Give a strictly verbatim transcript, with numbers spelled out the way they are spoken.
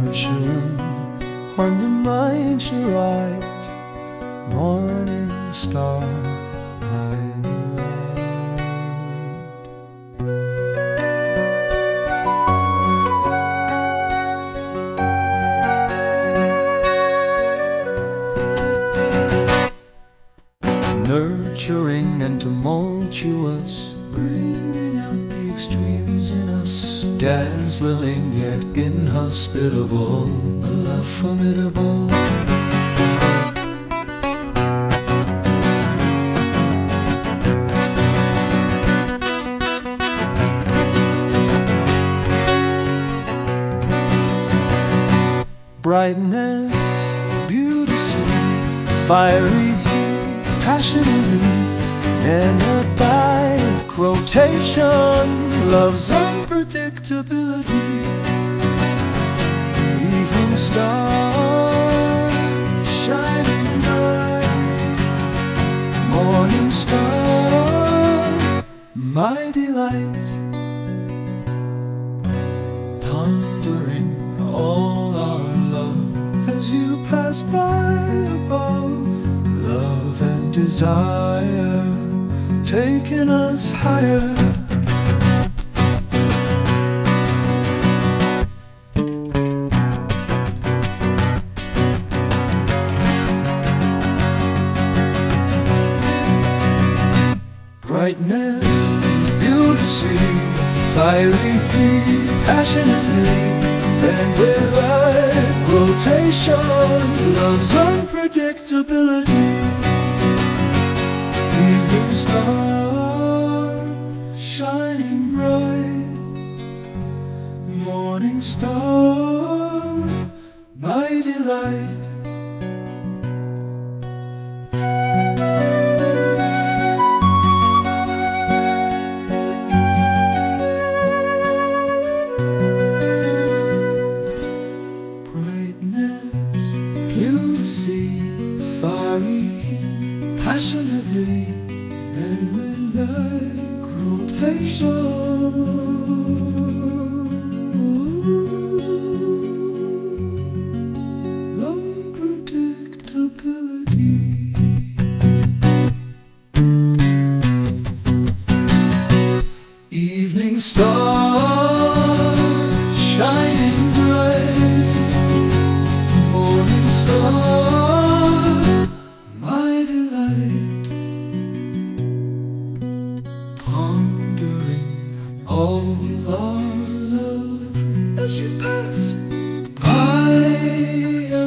fortune when the mind's right. Morning star, my delight. Nurturing and tumultuous, bringing out the extremes in us. Dazzling yet inhospitable, a love formidable. Brightness, beauty, fiery heat, passionately, and a bike rotation, love's unpredictability. Evening star, shining bright, morning star, my delight. Pondering all our love as you pass by above, love and desire taking us higher. Brightness, beauty, fiery heat, passionately, and with light rotation, love's unpredictability. Evening star, shining bright, morning star, my delight. Fiery heat, passionately, and with like rotation, unpredictability. Evening star, shining bright, morning star, my delight. Pondering all our love as you pass by